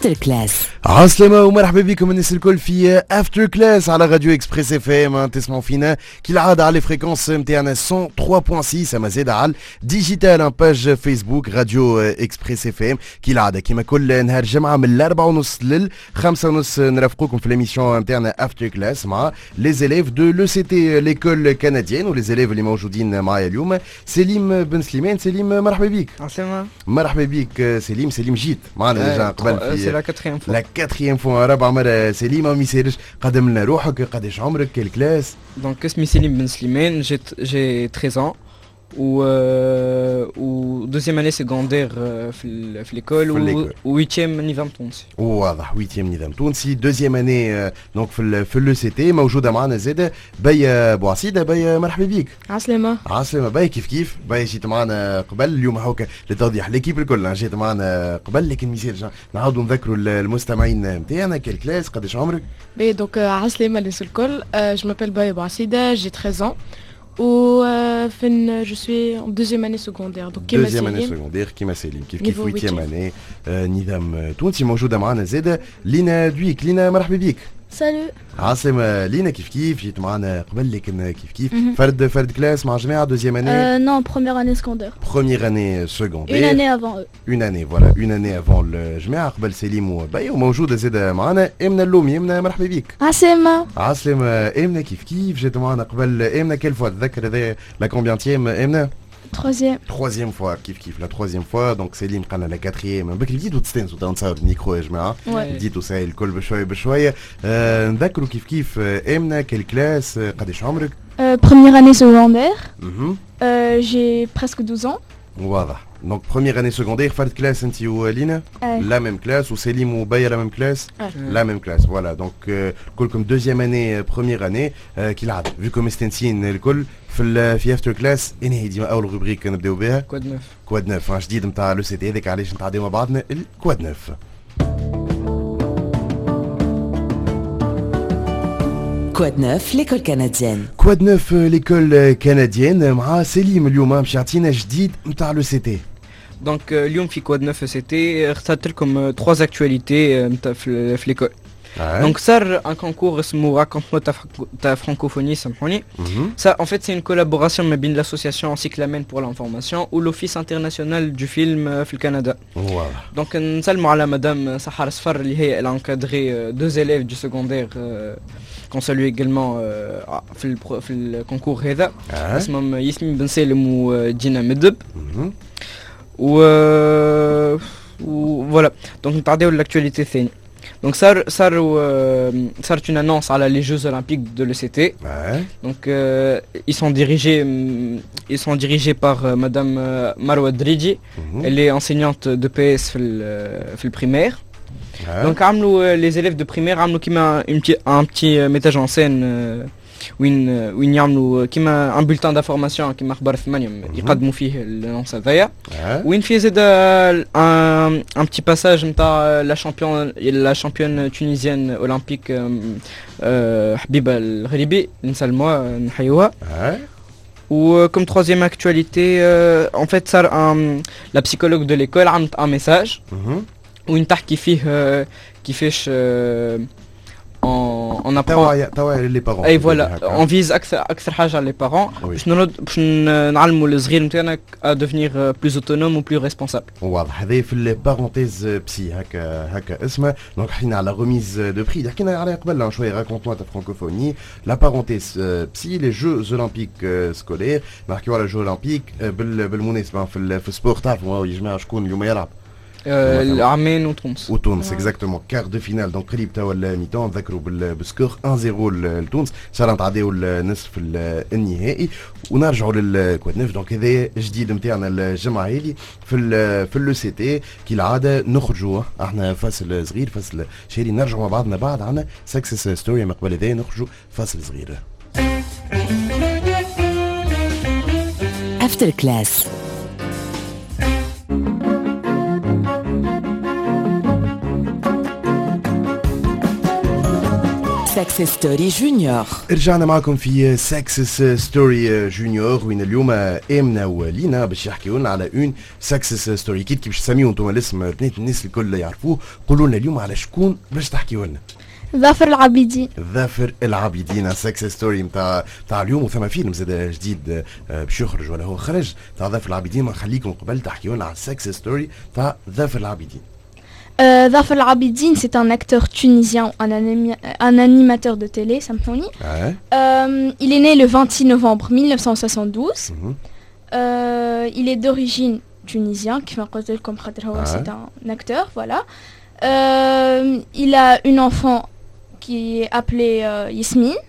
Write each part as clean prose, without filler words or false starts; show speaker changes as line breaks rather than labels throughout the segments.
افتر كلاس.
عسلامة ومرحبا بكم الناس الكل في افتر كلاس على راديو اكسبريس اف ام. تسمعوا فينا كالعادة على الفريكونس نتاعنا 103.6 اما زاد على ديجيتال باج فيسبوك راديو اكسبريس اف ام. كالعادة كيما كل نهار جمعة من 4:30 لل 5:30 نرافقوكم في الاميسيون نتاعنا افتر كلاس مع لي زيليف دو لو سي تي ليكول كنديين ولي زيليف اللي موجودين معايا اليوم. سليم بن سليمان. سليم مرحبا بك.
عسلامة.
مرحبا بك سليم. سليم جيت معنا ديجا قبل في
لا كاتريام فوا.
لا كاتريام فوا رابع مرة. سليم ما يسالش قدم لنا روحك قداش عمرك كل كلاس.
دونك اسمي سليم بن سليمان. j'ai 13 ans و deuxième année secondaire في l'école و 8e نظام تونسي.
واضح 8e نظام تونسي deuxième année دونك في لو سي تي. موجودة معنا زادة بيا بوعسيدة. بيا مرحبا بيك.
عسلامة.
عسلامة. بيا كيف بيا جيت معنا قبل اليوم هوكا لتوضيح ليكيب الكل جيت معنا قبل لكن ميسير نعاودوا نذكروا المستمعين نتاعنا كل كلاس قداش عمرك.
بي دونك عسلامة الناس الكل. جو مابيل بيا بوعسيدة j'ai 13 ans. و je suis en deuxième année secondaire. Donc
deuxième année secondaire كيما سليم كيف 8e année نظام تونسي. موجودة معنا زادة لينا دويك. لينا مرحبا بك.
سالو.
عاصمة. لينا كيف جيت معنا قبل لكن كيف فرد كلاس مع جماعة deuxième année.
Non, première année secondaire.
Première année secondaire.
Une année avant eux.
Une année voilà une année avant الجماعة قبل سليم وبي. وموجودة زادة معنا إمنا اللومي. إمنا مرحبا بك.
عسلامة.
عسلامة. إمنا كيف جيت معنا قبل. إمنا كل فوا تذكر هذا لا كومبيانتيام إمنا. Troisième fois, kiff, la troisième fois. Donc Céline قالنا la quatrième. بكري بديتوا تستانسوا تنصاو الميكرو يا جماعة. بديتوا ساي الكل بشوية. نذكروا كيف إمنا كل كلاس قداش عمرك؟
Première année secondaire. J'ai presque 12 ans.
واضح. Donc première année secondaire, فرد كلاس انت ولينا. La même classe. وسليم وبيا la même classe. La même classe. Voilà. Donc كلكم deuxième année première année كالعادة. vu comme مستانسين الكل في افتر كلاس. انهي ديما اول روبريك نبداو بها كواد نوف جديد نتاع لو سي تي. هذاك علاش نتعداو مع بعضنا الكواد نوف.
كواد نوف ليكول كنديان.
كواد نوف ليكول كنديان مع سليم. اليوم باش يعطينا جديد نتاع لو سي تي.
دونك اليوم في كواد نوف سي تي اخترت لكم 3 اكtualités نتاع في ليكول. Donc ça un concours اسمه raconte-moi ta francophonie سامحوني. Ça en fait c'est une collaboration ما بين l'association Cyclamen pour l'information ou l'office international du film في الكندا. Donc نسلموا على مدام سحر صفر اللي هي elle a encadré 2 élèves du secondaire qu'on salue également في الكونكور هذا. اسمهم ياسمين بن سالم ودينا مدب. و voilà donc نتعداو l'actualité الثانية. Donc صارت une annonce على les Jeux Olympiques de l'ECT. Donc ils sont dirigés par Madame Marwa Dridji. Elle est enseignante de PS في le primaire. Donc عملوا les élèves de primaire عملوا كيما un petit mettage en scène وين يعملوا كيما ان بولتان دافورماسيون كيما اخبار 8 يقدموا فيه الانونس هذايا. وين فيه زاد ان بتي باساج نتاع لا شامبيون تونيزيان اولمبيك حبيبه الغريبي نسلموها نحيوها. Ou comme troisième actualité, en fait ça la psychologue de l'école عملت un message وين تحكي فيه كيفاش on apprend
les parents.
Et voilà, on vise أكثر حاجة على les parents باش نعلموا الصغير نتاعنا à devenir plus autonome ou plus responsable.
واضح. هذا في البارونتيز بسي هكا اسمه. دونك حكينا على ريميز دو بري حكينا عليها قبل شويه. raconte-moi ta francophonie. La parenthèse psy les Jeux Olympiques scolaires. نحكيو على Jeux Olympiques بالمناسبة في السبور. تعرفوا يا جماعة شكون اليوم يلعب؟
العمان
وتونس اكزاكتومون كار دو فينال. دونك قريب توا الميتون نذكروا بالسكور 1-0 لتونس. ان شاء الله نتعداو النصف النهائي ونرجعوا للكواد نوف. دونك هذا جديد نتاعنا الجمعه هذه في لو سي تي. كالعاده نخرجوا احنا فاصل صغير فاصل شهري. نرجعوا مع بعضنا بعد عنا سكسس ستوري. من قبل هذا نخرجوا فاصل صغير.
افتر كلاس. Success Story Junior.
رجعنا معكم في سكسس ستوري جونيور وين اليوم امنه ولينا باش يحكيوا لنا على اون سكسس ستوري. كيف باش تسميوا انتم الاسم بنات الناس الكل يعرفوه. قولوا لنا اليوم على شكون باش تحكيوا لنا.
ظافر العابدين.
ظافر العابدين سكسس ستوري نتاع اليوم. وثم فيلم زاد جديد باش يخرج ولا هو خرج تاع ظافر العابدين. ما نخليكم قبل تحكيوا لنا على السكسس ستوري تاع ظافر العابدين.
Zafar El-Abidine, c'est un acteur tunisien, un animateur de télé, Samhouni. Il est né le 26 novembre 1972. Il est d'origine tunisienne, c'est un acteur, voilà. Il a une enfant qui est appelée Yasmine.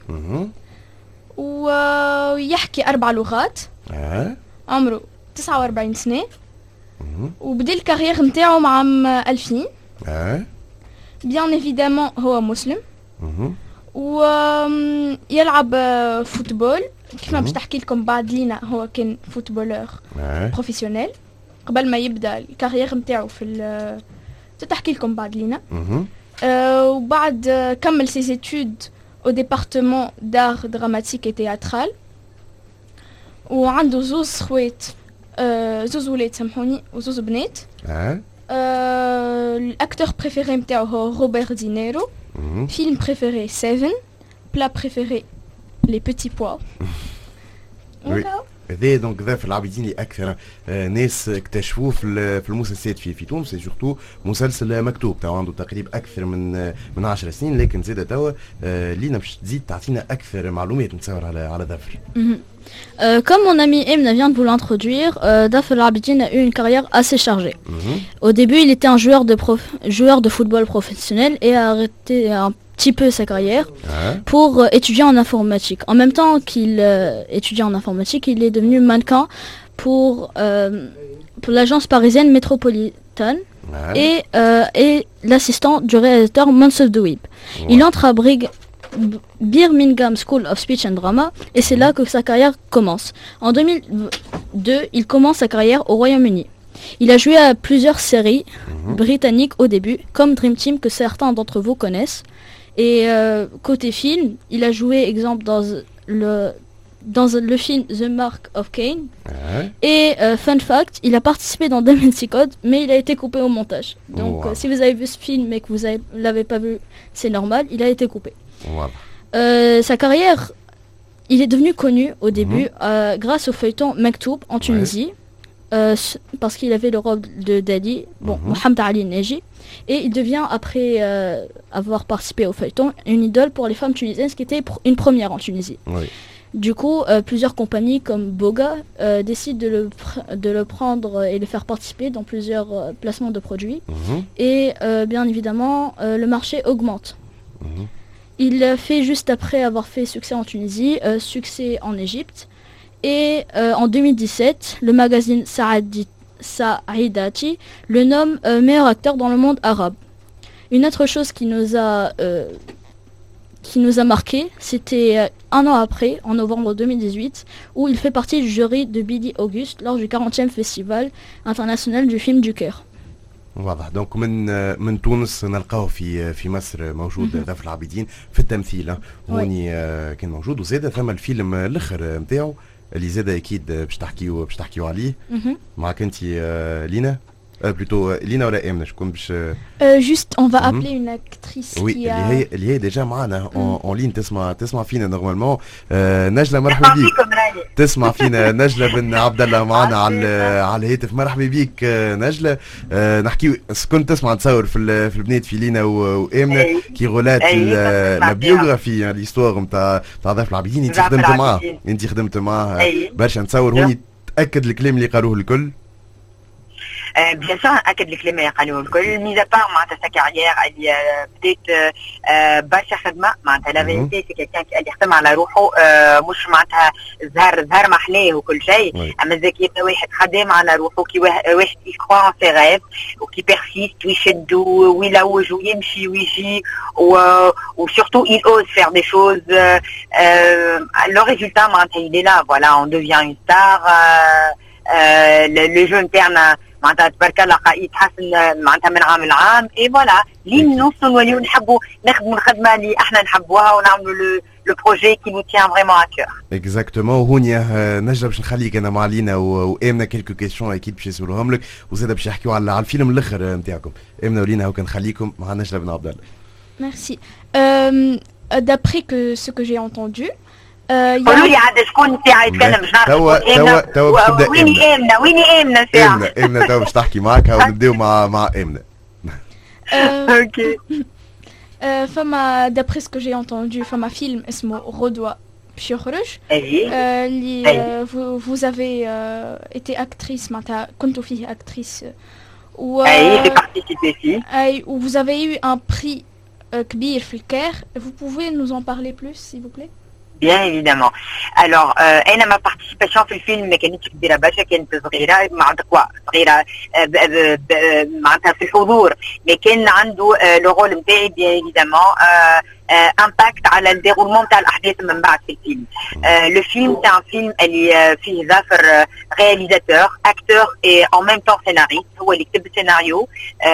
ويحكي 4 لغات. عمره 49 سنة. وبدأ الكارير نتاعو مع عام 2000. بيان ايفيدامون هو مسلم. ويلعب فوتبول. كيف ما باش تحكي لكم بعد لينا هو كان فوتبولور بروفيسيونيل قبل ما يبدا الكارير نتاعو في تحكي لكم بعد لينا. وبعد كمل سي études au département d'art dramatique et théâtral. وعنده زوز خوات زوز ولاد سامحوني وزوز بنات. L'acteur préféré est Robert De Niro. Film préféré Seven. Plat préféré les petits pois.
هذا دونك ظافر العابدين اللي اكثر ناس اكتشفوه في المسلسلات في تونس. سي سورتو مسلسل مكتوب تاع عنده تقريبا اكثر من 10 سنين. لكن زاد توا لينا باش تزيد تعطينا اكثر معلومات نتصور على ظافر.
Comme mon ami Emna vient de vous l'introduire, Zafar El-Abidine a eu une carrière assez chargée. Au début, il était un joueur de football professionnel et a arrêté un petit peu sa carrière pour étudier en informatique. En même temps qu'il étudiait en informatique, il est devenu mannequin pour l'agence parisienne métropolitaine et l'assistant du réalisateur Mansour Douib. Il entre à Birmingham School of Speech and Drama et c'est là que sa carrière commence. En 2002, il commence sa carrière au Royaume-Uni. Il a joué à plusieurs séries britanniques au début, comme Dream Team que certains d'entre vous connaissent. Et côté film, il a joué exemple dans le film The Mark of Cain. Et fun fact, il a participé dans Da Vinci Code, mais il a été coupé au montage. Donc si vous avez vu ce film et que vous l'avez pas vu, c'est normal, il a été coupé. Sa carrière, il est devenu connu au début grâce au feuilleton Mektoub en Tunisie, parce qu'il avait le rôle de Dali, Mohamed Ali Neji, et il devient après avoir participé au feuilleton une idole pour les femmes tunisiennes, ce qui était une première en Tunisie. Du coup, plusieurs compagnies comme Boga décident de le prendre et le faire participer dans plusieurs placements de produits, et bien évidemment le marché augmente. Il fait juste après avoir fait succès en Tunisie, succès en Égypte. Et en 2017, le magazine Saïdati le nomme meilleur acteur dans le monde arabe. Une autre chose qui nous a marqué, c'était un an après, en novembre 2018, où il fait partie du jury de Billy Auguste lors du 40e Festival international du film du cœur.
واضح. دونك من تونس نلقاوه في مصر موجود ظافر العابدين في التمثيل. هوني كان موجود. وزاد ثم الفيلم الاخر نتاعو اللي زاد اكيد باش تحكيو عليه معك انت لينا. plutôt Lina ou Emna, je compte
juste on va appeler une actrice
qui a اللي هي déjà معنا en ligne. تسمع فينا نورمالمون. نجلة مرحبا بيك. تسمع فينا نجلة بن عبد الله معنا على الهاتف. مرحبا بيك نجلة. نحكي كنت تسمع تصور في البنات في لينا وامنة كي غولات لا بيوغرافي ليستوار نتاع ظافر العابدين. انت خدمت معاه برشا. نتصور هوني تاكد الكلام اللي قالوه الكل.
Bien sûr, أكد الكلام اللي قالوه الكل. ميزا بار معناتها سا كارير اللي بديت برشا خدمة معناتها لا فيريتي سي كيلكان اللي يخدم على روحه مش معناتها ظهر محلاه وكل شيء. أما إذا يبدا واحد خدام على روحه كي واحد يكوا في غايب وكي بيرسيست ويشد ويلوج ويمشي ويجي وsurtout il ose faire des choses. Le résultat معناتها il est là. Voilà, on devient une star. Le jeu interne معناتها تبارك الله يتحسن معناتها من عام لعام اي فوالا لين نوصلوا نوليو نحبوا نخدموا الخدمه اللي احنا نحبوها ونعملوا لو بروجي كي نو تيان فريمون ا كور.
اكزاكتومون هونيا نجم باش نخليك انا مع لينا وامنا كيلكو كيسيون اكيد باش يسولوهم لك وزاد باش يحكيوا على الفيلم الاخر نتاعكم. امنا ولينا هاكا نخليكم مع نجم بن عبد الله.
Merci. D'après ce que j'ai entendu,
قولوا لي عاد شكون ساعه يتكلم باش نعرف
توا باش تبدا
ويني امنا ساعه
امنا توا باش تحكي معك ونبداو مع امنا.
اوكي.
فما d'après ce que j'ai entendu فما فيلم اسمه غدوة باش يخرج اللي vous avez été actrice معناتها كنتوا فيه actrice
اي j'ai participé فيه
اي و vous avez eu un prix كبير في الكير. Vous pouvez nous en parler plus s'il vous plaît?
Bien évidemment. Alors انا ما participation في الفيلم ما كانتش كبيره برشا كانت صغيره معناتها صغيره معناتها في الحضور ما كان عنده لو رول نتاعي بيان ايفيدامون امباكت على الديرولمون تاع الاحداث من بعد في الفيلم. لو فيلم تاع فيلم اللي فيه ظافر رياليزاتور اكتور اي en même temps scénariste هو اللي كتب السيناريو.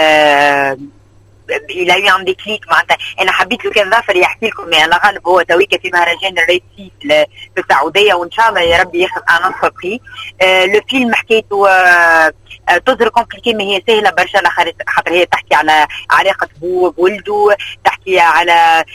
il a eu un déclic معناتها انا حبيت لو كان ظافر يحكي لكم على غالب هو تويكا في مهرجان الريسي في السعوديه وان شاء الله يا ربي ياخذ ان اوتر بري. لو فيلم حكيته تظهر كومبليكي ما هي سهله برشا خاطر هي تحكي على علاقه بوه بولده تحكي على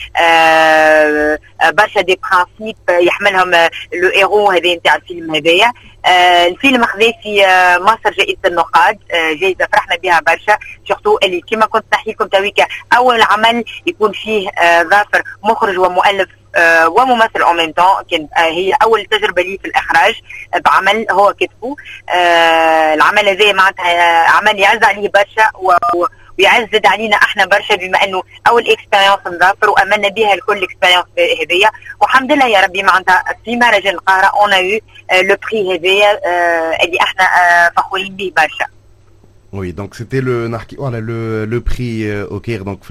برشا دي برانسيب يحملهم لو ايرو هذا نتاع الفيلم هذايا. الفيلم خذا في مصر جائزة النقاد جائزة فرحنا بها برشا سورتو اللي كما كنت نحكي لكم تويكا أول عمل يكون فيه ظافر مخرج ومؤلف وممثل en même temps كانت هي أول تجربة لي في الإخراج بعمل هو كتبه. العمل هذا معناتها عمل يعز عليه برشا ويعزز علينا احنا برشا بما انه اول اكسبيريونس نظافر وامنا بها الكل اكسبيريونس هذيا والحمد لله يا ربي معناتها في مهرجان القاهره اون يو لو بري هذايا اللي احنا فخورين به برشا.
Oui, donc c'était le prix au Caire donc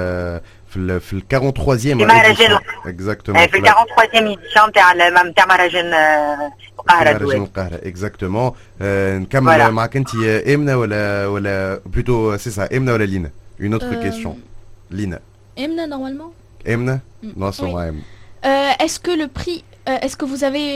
في ال 43e
مهرجان
exactement
في ال 43e édition تاع مهرجان القاهرة
exactement. نكمل معك انت امنه ولا plutôt c'est ça امنه ولا لينا une autre question لينا
امنه normalement
امنه non c'est moi
est-ce que le prix est-ce que vous avez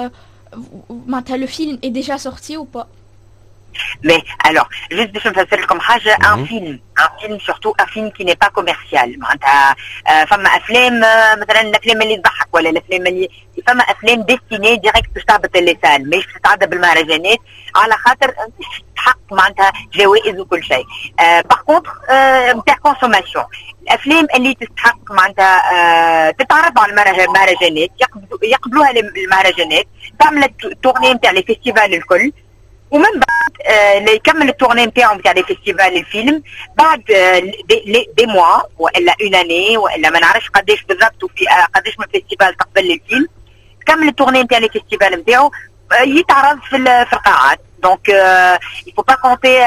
le film est déjà sorti ou pas?
Mais alors, juste باش نفسر لكم حاجة un film surtout un film qui n'est pas commercial معناتها فما أفلام مثلا الأفلام اللي تضحك ولا الأفلام اللي فما أفلام ديستيني ديريكت باش تهبط اللسان ماهيش باش تتعدى بالمهرجانات على خاطر تحقق معناتها جوائز وكل شيء. باغ كونتر نتاع كونسوماسيون الأفلام اللي تستحق معناتها تتعرض على المهرجانات يقبلوها المهرجانات تعمل التورني نتاع لي فيستيفال الكل ومن بعد اللي يكمل التورني نتاعو نتاع لي فيستيفال الفيلم بعد دي موا والا اون اني والا ما نعرفش قداش بالضبط وفي قداش من فيستيفال تقبل الفيلم كمل التورني نتاع لي فيستيفال نتاعو يتعرض في القاعات دونك يفو با كونتي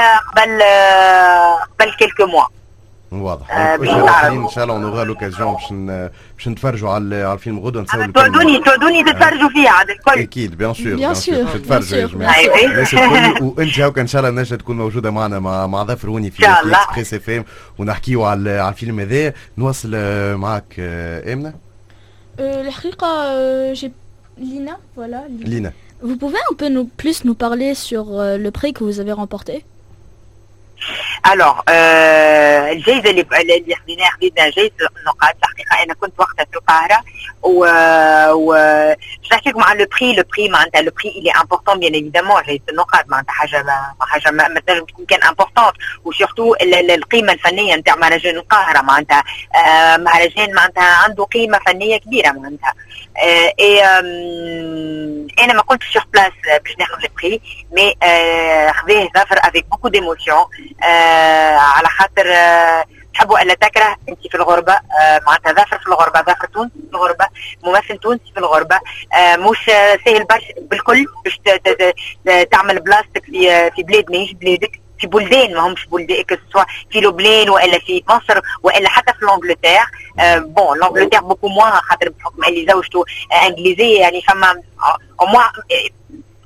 قبل كيلكو موا.
واضح. ان شاء الله نورا لوكازيون باش نتفرجوا على الفيلم غدوه نساو
تودوني تتفرجوا فيه عاد الكل
اكيد بيان سور تتفرجوا يا جماعه الناس الكل وانت هاكا ان شاء الله نجم تكون موجوده معنا مع ظافر هوني في اكسبريس اف ام ونحكيوا على الفيلم هذا. نواصل معك امنه.
الحقيقه جي لينا فوالا
لينا.
Vous pouvez un peu nous parler sur le prix que vous avez remporté?
Alors الجائزة اللي خدينا جائزة النقاد الحقيقة أنا كنت وقتها في القاهرة و نحكي لكم على لو بري معناتها لو بري اللي امبورطون بيان ايفيدامون جائزة النقاد معناتها حاجة ما تنجم تكون كان امبورطون وسورتو القيمة الفنية نتاع مهرجان القاهرة معناتها مهرجان معناتها عنده قيمة فنية كبيرة معناتها أنا ما كنتش sur place باش ناخذ لو بري مي خذاه ظافر افيك بوكو ديموسيون على خاطر تحبوا الا تكره انت في الغربه معناتها ظافر في الغربه ظافر تونس في الغربه ممثل تونسي في الغربه مش سهل برشا بالكل باش تعمل بلاستيك في بلاد ماهيش بلادك في بلدان ما همش بلدان سواء في لبنان والا في مصر والا حتى في لانجلتير. بون لانجلتير بوكو موان خاطر بحكم اللي زوجته انجليزيه يعني فما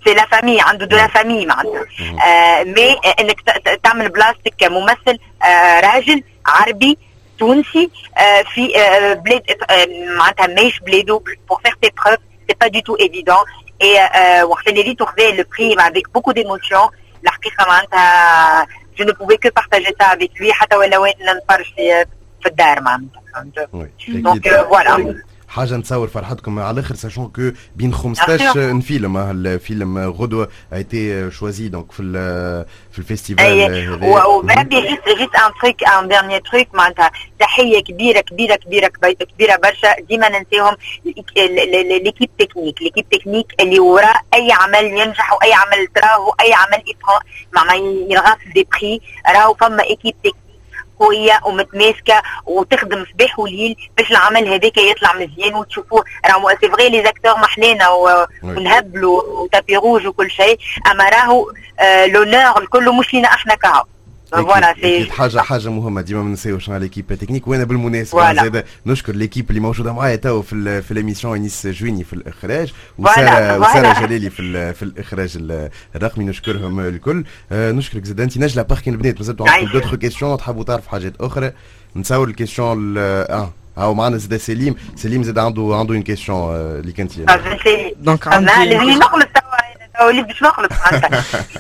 سي لا فامي عنده دو لا فامي معناتها مي انك تعمل بلاصتك كممثل راجل عربي تونسي في بلاد معناتها ماهيش بلاده pour faire tes preuves c'est pas du tout évident et وقت اللي ريتو خذا le prix avec beaucoup d'émotion الحقيقه معناتها je ne pouvais que partager ça avec lui حتى ولو نتفرج في الدار معناتها donc voilà
حاجه نتصور فرحتكم على الاخر ساشون كو بين 15 فيلم الفيلم غدوه a été choisi donc في الفيستيفال هذا
وبعدي جيت ان تريك ان ديرني تريك معناتها تحيه كبيره كبيره كبيره كبيره برشا ديما ننساهم ليكيب تكنيك اللي وراء اي عمل ينجح واي عمل تراه اي عمل ما يلغى في دي بري راهو فما ايكيب تكنيك قوية ومتماسكة وتخدم صباح وليل باش العمل هذاك يطلع مزيان وتشوفوه راهو سي فغي لي زاكتور محلينا ونهبلوا وتابي روج وكل شيء اما راهو لونور الكل مش لينا احنا كهو فوالا سي
حاجه مهمه ديما ما ننساوش على ليكيب تكنيك وانا بالمناسبه زاد نشكر ليكيب اللي موجوده معايا تو في ليميسيون انيس جويني في الاخراج وساره جلالي في الاخراج الرقمي نشكرهم الكل نشكرك زاد انت نجله باركين البنات مازال عندكم دوطخ كيسيون تحبوا تعرفوا حاجات اخرى نتصور الكيسيون هاو معنا زاد سليم زاد عنده اون كيسيون اللي كنت
دونك عندي
نخلص تو اللي باش نخلص معناتها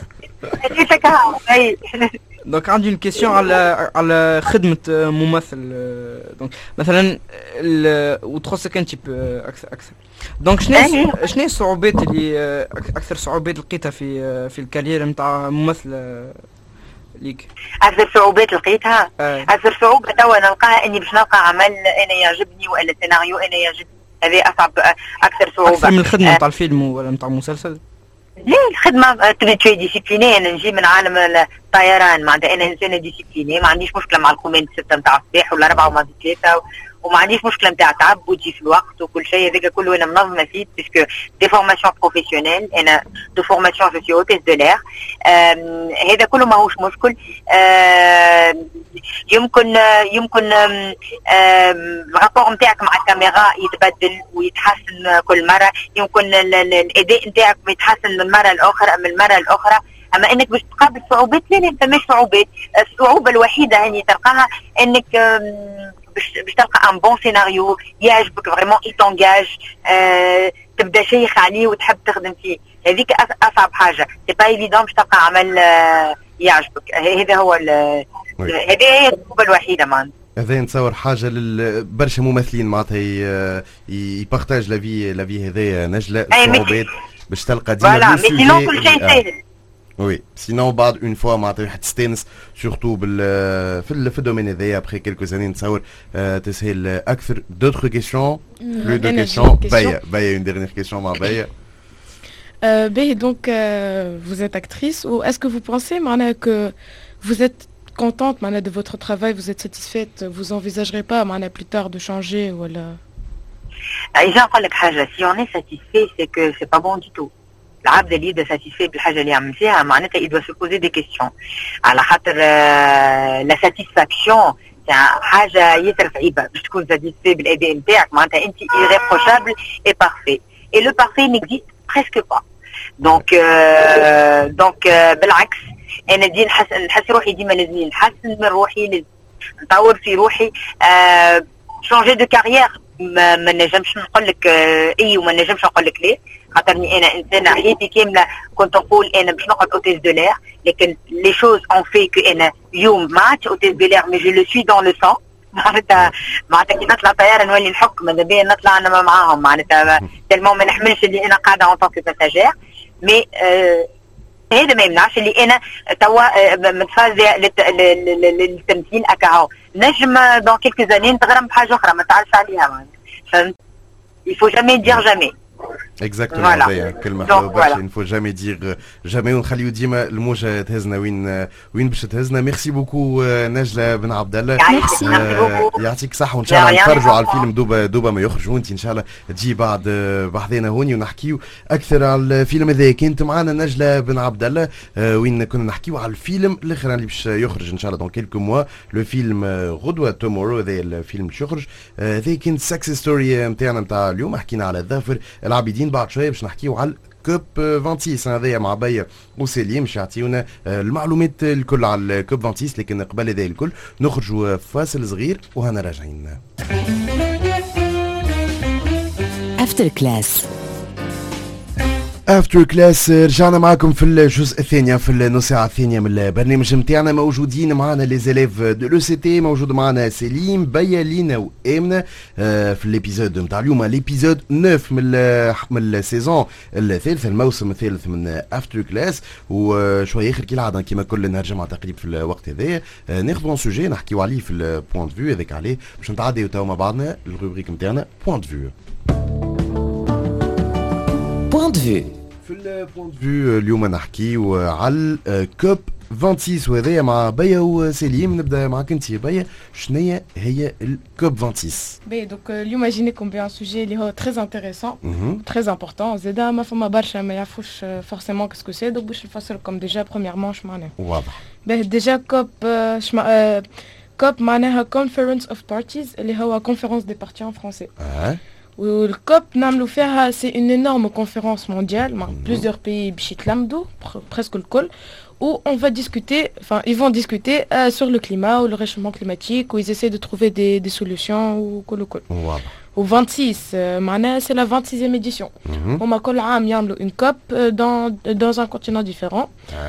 دونك عندي une question على خدمة ممثل دونك مثلا و3 سكند تيب أكثر دونك شنو الصعوبات اللي أكثر صعوبات لقيتها في الكارير نتاع ممثل ليك؟
أكثر صعوبات لقيتها أكثر صعوبة توا نلقاها إني باش نلقى عمل أنا يعجبني ولا سيناريو أنا يعجبني هذه أصعب أكثر صعوبة
أكثر من الخدمة نتاع الفيلم ولا نتاع المسلسل؟
ليه الخدمة تبي ديسيبليني أنا نجي من عالم الطيران معناتها أنا إنسانة ديسيبليني ما عنديش مشكلة مع الكوماند 6 نتاع الصباح ولا 4 وما 3 وما عنديش مشكلة نتاع تعب وتجي في الوقت وكل شيء هذاك كله أنا منظمة فيه باسكو دي فورماسيون بروفيسيونيل أنا دو فورماسيون جو سي اوتيس دو لير هذا كله ماهوش مشكل يمكن الرابور نتاعك مع الكاميرا يتبدل ويتحسن كل مرة يمكن الأداء نتاعك يتحسن من مرة الأخرى اما انك باش تقابل صعوبات لا فماش صعوبات الصعوبة الوحيدة هني تلقاها انك باش تلقى ان بون سيناريو يعجبك فريمون يتونجاج تبدا شيخ عليه وتحب تخدم فيه هذيك اصعب حاجة سي با ايفيدون باش تلقى عمل يعجبك هذا هو هذه هي الصعوبة الوحيدة مان
هذا نتصور حاجة برشا ممثلين معناتها يبارتاج لا في هذايا نجلة صعوبات باش تلقى ديما
فوالا مي سينون كل شيء سهل
وي سينون بعد اون فوا معناتها راح تستانس سورتو في الدومين هذايا ابخي كيلكو زاني نتصور تسهل اكثر دوطخ كيسيون بلو دو كيسيون بايا اون ديرنيير كيسيون مع بايا
donc vous êtes actrice ou est-ce que vous pensez que vous êtes contente de votre travail, vous êtes satisfaite, vous envisagerez pas plus tard de changer ou là
déjà نقول لك حاجة si on est satisfait c'est que c'est pas bon du tout العبد اللي يبدا ساتيسفي بالحاجه اللي عملتيها معناتها يدوا سو بوزي دي كيسيون على خاطر لا ساتيسفاكسيون حاجه ياسر صعيبه باش تكون ساتيسفي بالاداء نتاعك معناتها انت irréprochable et parfait et le parfait n'existe presque pas donc بالعكس انا دي نحس روحي ديما لازم نحسن من روحي لازم نطور في روحي changer de carrière ما نجمش نقول لك اي وما نجمش نقول لك ليه خاطرني انا انسانه حياتي كامله كنت نقول انا باش نقعد اوتيس دو لير لكن لي شوز اون في كو انا اليوم ما عادش اوتيس دو لير مي جو لو سوي دون لو سون معناتها كي نطلع طياره نولي نحك ماذا بيا نطلع انا معاهم معناتها تلمون ما نحملش اللي انا قاعده اون طونك باساجير مي هذا ما يمنعش اللي انا توا متفازه للتمثيل اكاهو نجم دون كيلكو زاني نتغرم بحاجه اخرى ما تعرفش عليها فهمت il faut jamais dire jamais
اكزاكتومون هذايا كلمه حلوه برشا نفو جامي دير جامي ونخليو ديما الموجه تهزنا وين باش تهزنا ميرسي بوكو نجله بن عبد الله يعطيك صحه وان شاء الله نتفرجوا على الفيلم دوبا ما يخرج وانت ان شاء الله تجي بعد بحذانا هوني ونحكيو اكثر على الفيلم هذا كنت معنا نجله بن عبد الله وين كنا نحكيو على الفيلم الاخر اللي باش يخرج ان شاء الله دون كيلكو موا لو فيلم غدوه تومورو هذا الفيلم باش يخرج هذا كان سكسس ستوري نتاعنا نتاع اليوم حكينا على الظافر العابدين بعد شويه باش نحكيو على كوب 26 هذايا مع بيا وسليم باش يعطيونا المعلومات الكل على الكوب 26. لكن قبل هذا الكل نخرجوا فاصل صغير وهنا راجعين.
افتر كلاس.
افتر كلاس رجعنا معكم في الجزء الثاني في النص ساعه الثانيه من البرنامج نتاعنا. موجودين معنا لي زيليف دو لو سي تي، موجود معنا سليم بيا لينا وامنه في الابيزود نتاع اليوم، الابيزود 9 من السيزون الثالث، الموسم الثالث من افتر كلاس. وشويه اخر كالعاده كيما كل نهار جمعه تقريبا في الوقت هذا ناخذوا سوجي نحكيو عليه في البوينت فيو هذاك عليه باش نتعداو توا مع بعضنا الروبريك نتاعنا بوينت فيو.
بوينت فيو.
في البوينت فيو اليوم نحكيو على كوب 26 وهذايا مع بيا وسليم. نبدا معك انت يا بيا، شنو هي الكوب 26؟
بي دونك اليوم جينيكم بان سوجي اللي هو تري انتريسون تري امبورطون. زادا ما فما برشا ما يعرفوش فورسيمون كاسكو سي، دونك باش نفسركم ديجا برومييرمون اش معناه.
واضح.
باه ديجا كوب معناها كونفرنس اوف بارتيز اللي هو كونفرنس دي بارتي ان فرونسي. والكوب نعملوا فيها سي اون انورم كونفérence mondiale مع plusieurs pays باش يتلمدوا presque الكل. où on va discuter, enfin ils vont discuter sur le climat ou le réchauffement climatique, où ils essaient de trouver des solutions ou كل. Au 26 معناها c'est la 26e édition. هما كل عام يعملوا une COP dans un continent différent.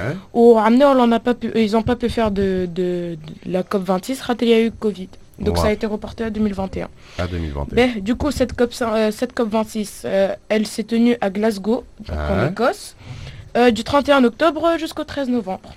وعملوا ils ont pas pu faire de la COP 26 خاطر il y a eu Covid. Donc ça a été reporté à 2021. Ben, du coup, cette COP 26, elle s'est tenue à Glasgow, en Écosse, du 31 octobre jusqu'au 13 novembre.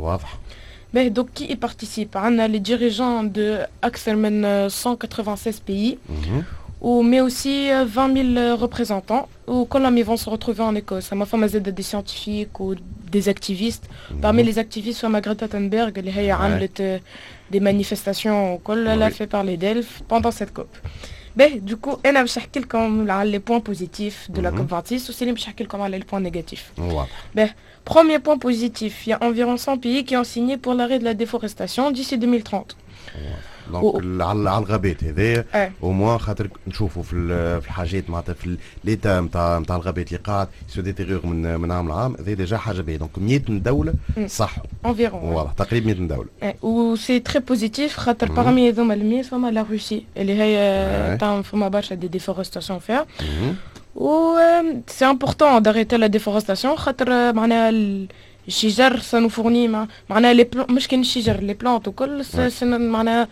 Ben, donc, qui y participe? On a les dirigeants de Axelman 196 pays, mais aussi 20 000 représentants. Ou quand ils vont se retrouver en Écosse, ça m'a fait des scientifiques ou des activistes. Parmi les activistes, soit Greta Thunberg, elle a des manifestations, elle a fait parler d'elle pendant cette COP. Ben, du coup, elle a cherché les points positifs de la COP 26, ou c'est les points négatifs. Ben, premier point positif, il y a environ 100 pays qui ont signé pour l'arrêt de la déforestation d'ici 2030.
دونك على الغابات هذايا او موان خاطر نشوفوا في الحاجات معناتها في ليتا نتاع الغابات اللي قاعد سو ديتيغيور من عام لعام. هذا ديجا حاجه باهيه. دونك 100 دوله صح انفيرون واضح تقريبا 100 دوله. و
سي تري بوزيتيف خاطر parmi هذوما ال100 فما لا روسي اللي هي تاع فما برشا دي ديفورستاسيون فيها. و سي امبورطون d'arrêter la déforestation خاطر معناها الشجر ça nous fournit معناها لي مش كاين الشجر لي بلانت وكل معناها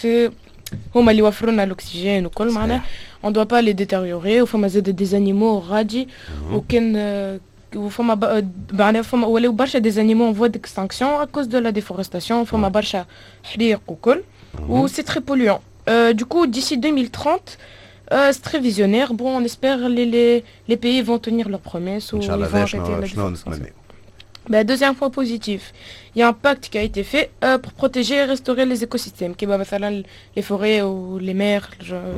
هما اللي يوفروا لنا الاكسجين وكل معناها on doit pas les détériorer. وفما زاد des animaux غادي وكان وفما معناها فما ولاو برشا des animaux en voie d'extinction à cause de la déforestation. فما برشا حريق وكل و c'est très polluant. Du coup d'ici 2030 c'est très visionnaire. Bon, on espère les pays vont tenir leurs promesses ou ils vont arrêter la déforestation. Ben, deuxième point positif, il y a un pacte qui a été fait pour protéger et restaurer les écosystèmes, qui va les forêts ou les mers,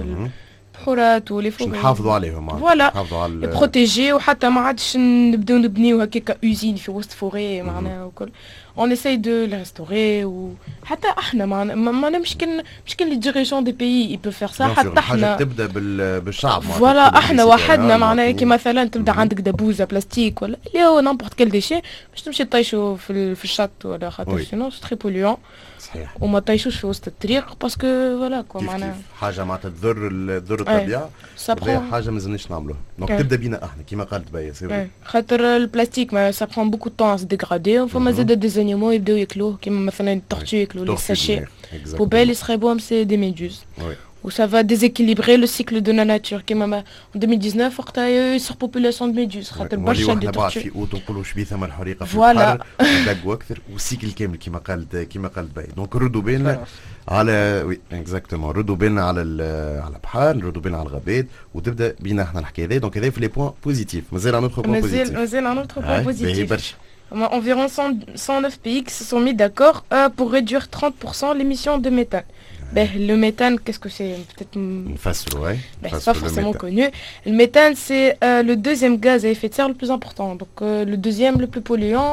ou les forêts. Voilà, les protéger ou حتى ما عادش نبداو نبنيو هكاك usine في وسط فوري معناها وكل. On essaye de les restaurer ou حتى احنا معنا مش كان les dirigeants des pays ils peuvent faire ça. حتى احنا تبدا بالشعب. فوالا احنا وحدنا معناها كي مثلا تبدا عندك دبوزه بلاستيك ولا اللي هو نامبورت كيل ديشي باش تمشي تطيشوا في الشط ولا خاطر سينو سي تري بوليون. صحيح. وما طيشوش في وسط الطريق باسكو فوالا كو معناها حاجه معناتها تضر الطبيعه. حاجه ما لازمناش نعملوها. دونك تبدا بينا احنا كيما قالت بيا سي خاطر البلاستيك ما سا برون بوكو طون ديغرادي. وفما زاد دي زانيمو يبداو ياكلوه كيما مثلا التورتو ياكلوا لي ساشي بوبيل يسربوهم سي دي ميدوز. Où ça va déséquilibrer le cycle de la nature. En 2019, il y a eu une surpopulation de méduses. Voilà.
والسيكل كامل كما قالت باي. دونك ردوا بالنا على وي اكزاكتومون ردوا بالنا على البحر، ردوا بالنا على الغابات وتبدا بينا احنا الحكايه هذه. دونك هذا في لي بوين بوزيتيف. مازال ان اوتر بوين بوزيتيف.
مازال ان اوتر بوين بوزيتيف. Environ 109 pays qui se sont mis d'accord pour réduire 30% l'émission de méthane. Le méthane, qu'est-ce que c'est? Peut-être. C'est pas forcément connu. Le méthane, c'est le deuxième gaz à effet de serre le plus important. Donc le deuxième le plus polluant.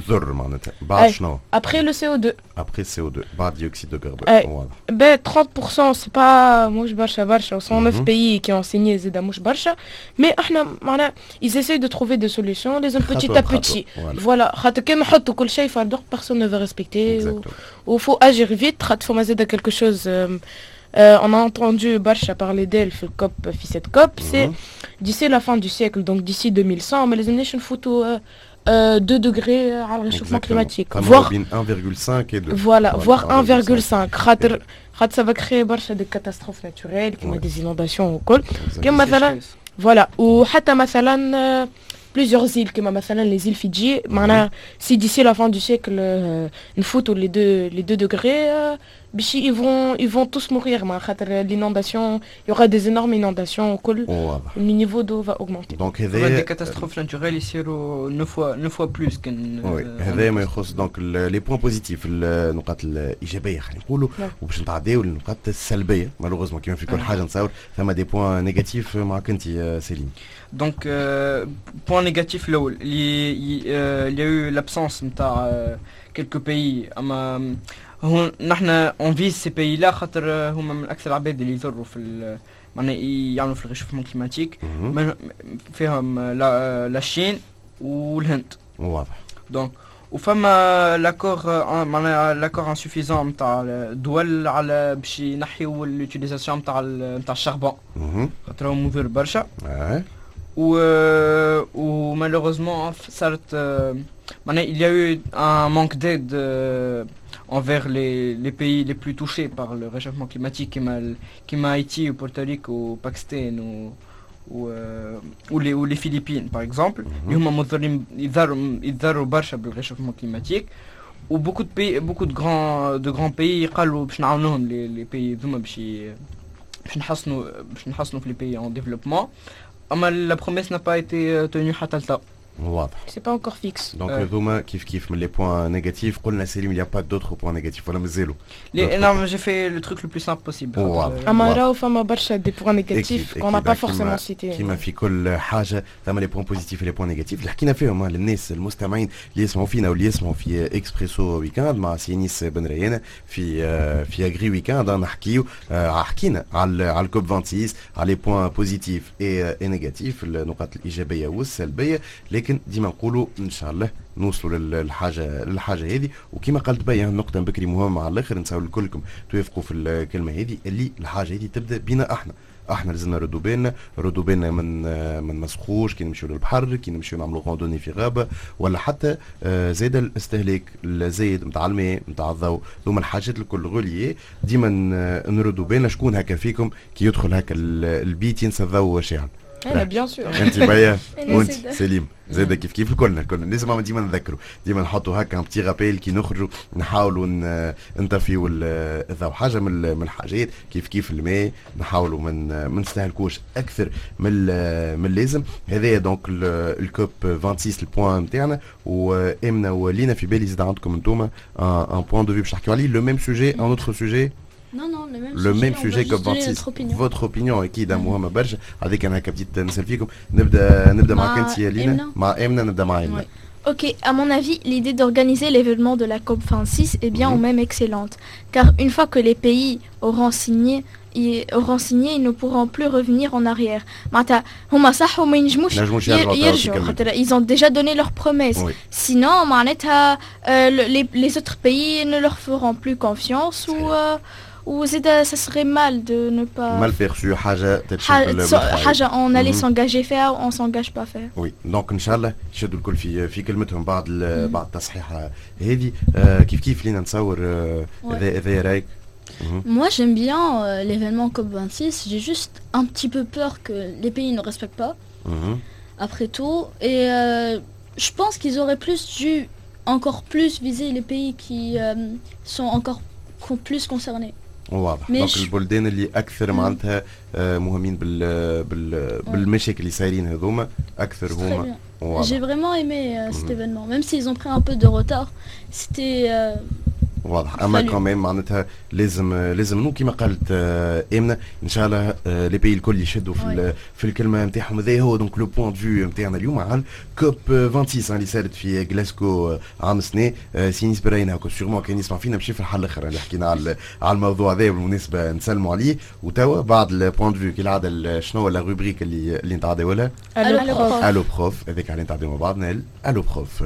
Après le CO2.
Après CO2, بعد dioxyde de carbone.
30%, c'est pas مش برشا. 109 pays qui ont signé زيدا مش برشا. Mais ils essayent de trouver des solutions, les hommes petit à petit. Voilà. كما حطوا كل شيء في الدق, personne ne veut respecter. Ou faut agir vite. faut mazeda quelque chose. On a entendu Barcha parler d'elle في الCOP, في cette COP. C'est d'ici la fin du siècle, donc d'ici 2100, mais les Nations photo 2 degrés à le réchauffement climatique.
Voire 1,5 et 2.
Voilà, voire 1,5. Ça va créer des catastrophes naturelles, comme des inondations ou quoi. Voilà, ou plusieurs îles, comme les îles Fidji. Si d'ici la fin du siècle, une photo les 2 degrés, ils vont tous mourir. L'inondation, il y aura des énormes inondations. Le niveau d'eau va augmenter.
Donc des catastrophes naturelles ici 9 fois plus qu'une.
Oui, donc les points positifs, النقاط الإيجابية خلينا نقولوا وباش نتعداو للنقاط السلبية. Malheureusement كيما في كل حاجة نتصور ثم des points négatifs معك أنت Céline.
Donc point négatif là, il y a eu l'absence de quelques pays. نحن on vise ces pays là خاطر هما من اكثر العباد اللي يضروا في معناها يعملوا في الريشوفمون كليماتيك فيهم لا الصين والهند.
واضح.
دونك وفما لاكور انسوفيزون نتاع الدول على باش ينحيوا لوتيليزاسيون نتاع الشربون خاطر هو مضر برشا. ou malheureusement il y a eu un manque d'aide envers les pays les plus touchés par le réchauffement climatique comme Haïti ou Porto Rico ou Pakistan ou les Philippines par exemple. Ils ont برشا بالريشوفمون climatique. ou beaucoup de grands pays قالوا باش نعاونوهم les pays ذوما باش نحسنوا في les pays en développement. La promesse n'a pas été tenue حتى لتا.
C'est pas encore fixe.
Donc Thomas, kiff, mais les points négatifs, il n'y a pas d'autres points négatifs. Voilà, mais zéro.
Non, j'ai fait le truc le plus simple possible.
Amara ou femme a des points négatifs qu'on n'a pas forcément cités.
Qui m'a fait كل حاجة ثم les points positifs et les points négatifs. اللي حكينا فيهم للناس المستمعين اللي يسمعوا فينا واللي يسمعوا في إكسبريسو ويكاند مع سينيس بن ريان في أغري ويكاند نحكيو حكينا على الكوب 26 على les points positifs et négatifs النقاط الإيجابية والسلبية. لكن ديما نقولوا ان شاء الله نوصلوا للحاجه هذه. وكما قلت بيا نقطه بكري مهمه على الاخر نساول كلكم توافقوا في الكلمه هذه اللي الحاجه هذه تبدا بينا احنا لازمنا ردوا بالنا من مسخوش كي نمشيو للبحر كي نمشيو نعملوا غوندوني في غابه ولا حتى زاد الاستهلاك الزايد نتاع الماء نتاع الضوء. ثم الحاجات الكل غوليه ديما نردوا بالنا شكون هكا فيكم كي يدخل هكا البيت ينسى الضوء شاعل.
bien sûr.
انت بيا وانت سليم زاد كيف الكلنا لازم ديما نذكروا ديما نحطوا هكا بتي رابيل كي نخرجوا نحاولوا نطفيوا الضوء. حاجه من الحاجات كيف الماء نحاولوا ما نستهلكوش اكثر من اللازم. هذايا دونك الكوب 26 البوان نتاعنا. وامنا ولينا في بالي زاد عندكم انتوما ان بوان دو في باش نحكيو عليه لو ميم سوجي ان اوتر سوجي.
Non,
le même sujet comme 26. Votre opinion اكيد مهمه برشا. هذيك انا كبديت نسال فيكم. نبدا معك انت يا لينا. مع امنا نبدا معايا.
Ok, à mon avis, l'idée d'organiser l'événement de la COP26 est bien ou même excellente. Car une fois que les pays auront signé, ils ne pourront plus revenir en arrière. Ils ont déjà donné leurs promesses. Sinon, les autres pays ne leur feront plus confiance ou ça serait mal de ne pas...
Mal perçu,
on allait s'engager faire, on s'engage pas faire.
Oui, donc Inch'Allah, يشدوا الكل في كلمتهم بعد التصحيح هذه. كيف لينا نتصور إذا رايك.
Moi j'aime bien l'événement COP26, j'ai juste un petit peu peur que les pays ne respectent pas, après tout, et je pense qu'ils auraient dû encore plus viser les pays qui sont encore plus concernés.
واضح. دونك البلدان اللي اكثر معناتها مهمين بالمشاكل اللي صايرين هذوما اكثر هما.
J'ai vraiment aimé cet événement, même s'ils ont pris un peu de retard. C'était
واضح اما كمان معناتها لازم نو كيما قالت امنه ان شاء الله لي بي الكل يشدوا في الكلمه نتاعهم. هذا هو دونك لو بوان دو فيو نتاعنا اليوم على كوب 26 اللي صارت في غلاسكو عام سنه. سينيس براينا هكا سيغمون كان يسمع فينا ماشي في الحل الاخر اللي حكينا على الموضوع هذا بالمناسبه نسلموا عليه. وتوا بعد البوان دو فيو كالعاده شنو la rubrique اللي نتعداو لها؟ الو بروف. هذاك اللي نتعداو مع بعضنا الو بروف.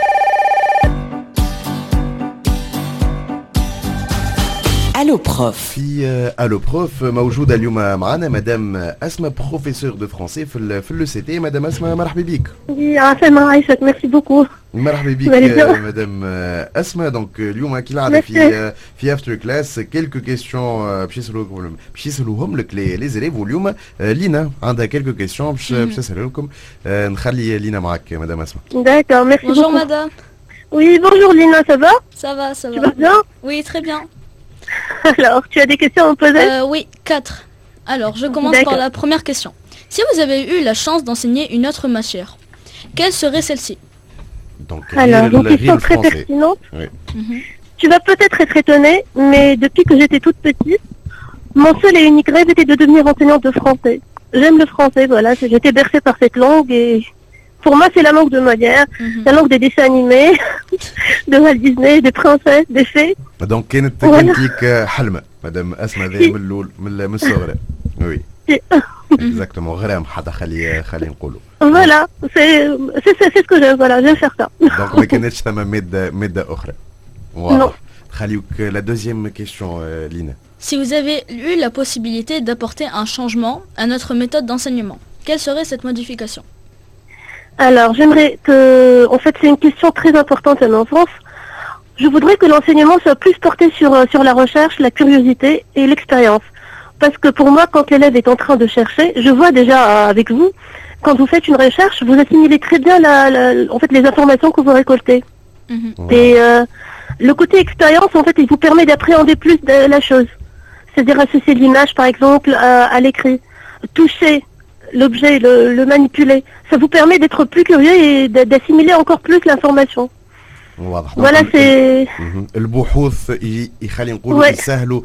الو بروف.
في الو بروف موجوده اليوم معنا مدام اسماء بروفيسور دو فرونسي في لو سي تي. مدام اسماء مرحبا بك.
عسلامة عايشك ميرسي بوكو.
مرحبا بك مدام اسماء. دونك اليوم كالعاده في افتر كلاس كيلكو كيستيون باش يسالوهم لك لي زيليف. واليوم لينا عندها كيلكو كيستيون باش نسالها لكم. نخلي لينا معك مدام اسماء.
D'accord, merci beaucoup.
Bonjour madame.
Oui, bonjour Lina, ça va?
Ça va.
Tu vas bien?
Oui, très bien.
Alors, tu as des questions à me poser?
Oui, 4. Alors, je commence par la première question. Si vous avez eu la chance d'enseigner une autre matière, quelle serait celle-ci?
Donc,
alors, une question très pertinente.
Oui.
Tu vas peut-être être étonné, mais depuis que j'étais toute petite, mon seul et unique rêve était de devenir enseignante de français. J'aime le français, voilà, j'étais bercée par cette langue et pour moi c'est la langue de Molière, la langue des dessins animés, de Walt Disney, des princesses, des fées.
Donc كانت ليك حلمة مدام اسماء ذا من الصغر. Oui. Exactement, غرام حتى خلي نقولوا.
Voilà, c'est ce que j'aime, voilà, j'aime faire ça.
Donc ما كانتش ثم مادة أخرى.
Non.
خليوك la deuxième question Lina.
Si vous avez eu la possibilité d'apporter un changement à notre méthode d'enseignement, quelle serait cette modification?
Alors, j'aimerais que... En fait, c'est une question très importante à mon sens. Je voudrais que l'enseignement soit plus porté sur la recherche, la curiosité et l'expérience. Parce que pour moi, quand l'élève est en train de chercher, je vois déjà avec vous, quand vous faites une recherche, vous assimilez très bien en fait, les informations que vous récoltez. Et le côté expérience, en fait, il vous permet d'appréhender plus la chose. C'est-à-dire associer l'image, par exemple, à l'écrit. Toucher l'objet, le manipuler. Ça vous permet d'être plus curieux et d'assimiler encore plus l'information. Voilà, c'est...
البحوث يخلي نقولوا يسهلوا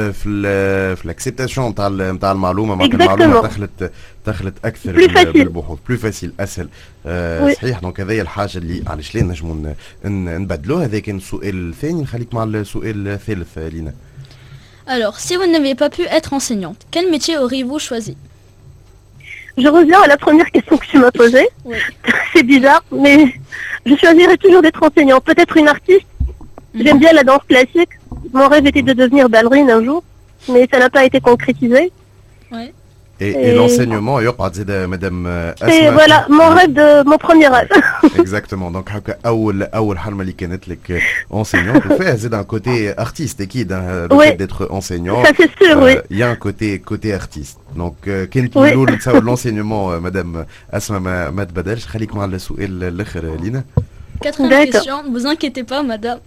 في الاكسبتاسيون نتاع المعلومه. مع المعلومه دخلت اكثر بالبحوث بلو فاسيل اسهل. صحيح. دونك هذايا الحاجه اللي علاش لا نجموا نبدلوه. هذا كان السؤال الثاني. نخليك مع السؤال الثالث لينا.
Alors, si vous n'aviez pas pu être enseignante, quel métier auriez-vous choisi?
Je reviens à la première question que tu m'as posée. Oui. C'est bizarre, mais je choisirais toujours d'être enseignante. Peut-être une artiste. J'aime bien la danse classique. Mon rêve était de devenir ballerine un jour, mais ça n'a pas été concrétisé.
Ouais.
Et l'enseignement, madame Asma.
Et voilà, mon rêve mon premier rêve.
Exactement. Donc, أول حلمة اللي كانت لك enseignante. وفيها زاد un côté artiste أكيد. Le fait d'être enseignant.
Ça c'est sûr, oui.
Il y a un côté artiste. Donc, كانت الأولى نساو l'enseignement madame Asma ما تبدلش. خليك مع السؤال الآخر لينا.
Quatrième question. Ne vous inquiétez pas, madame.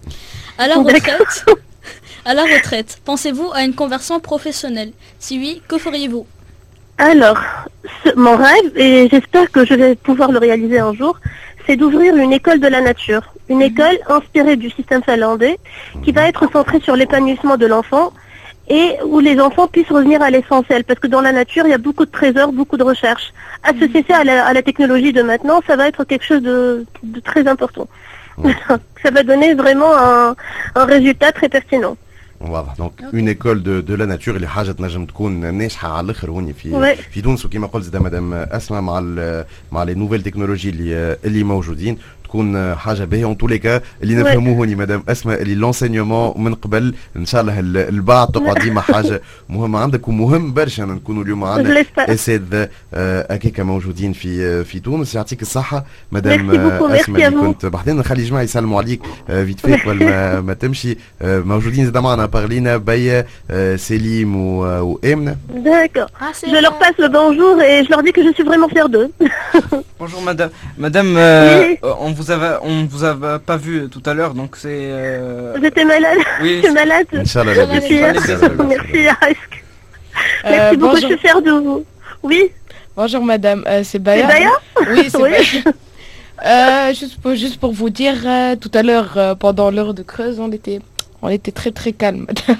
À la retraite, pensez-vous à une conversion professionnelle? Si oui, que feriez-vous?
Alors, mon rêve, et j'espère que je vais pouvoir le réaliser un jour, c'est d'ouvrir une école de la nature. Une école inspirée du système finlandais qui va être centrée sur l'épanouissement de l'enfant et où les enfants puissent revenir à l'essentiel. Parce que dans la nature, il y a beaucoup de trésors, beaucoup de recherches. Associer ça à la technologie de maintenant, ça va être quelque chose de très important. Ça va donner vraiment un résultat très pertinent.
واضح. دونك اون ايكول دو لا ناتور اللي حاجه تنجم تكون ناجحه على الاخر هوني في تونس. وكما قلت زاد مدام اسماء مع لي نوفيل تكنولوجي اللي موجودين تكون حاجه باهيه. اون تولي كا اللي نفهموه هوني مدام اسماء اللي لونسينيومون من قبل ان شاء الله البعض تقعد ديما حاجه مهمه عندك ومهم برشا نكونوا اليوم عندنا اساتذه هكاكا موجودين في تونس. يعطيك الصحه مدام اسماء اللي كنت بحثنا. نخلي جماعه يسلموا عليك فيت فيت قبل ما تمشي. موجودين زاد معنا Parlina, Baya, Célim ou Emne.
D'accord. Je leur passe le bonjour et je leur dis que je suis vraiment fière d'eux.
Bonjour madame. Madame, oui. on vous a pas vu tout à l'heure, donc c'est...
J'étais malade. Oui. Je suis malade.
Inch'Allah.
Merci Arisk. Merci beaucoup, je suis fière de vous. Oui.
Bonjour madame, c'est Baya.
C'est Baya?
Oui, c'est Baya. Juste pour vous dire, tout à l'heure, pendant l'heure de Creuse, on était On était très très calme, madame.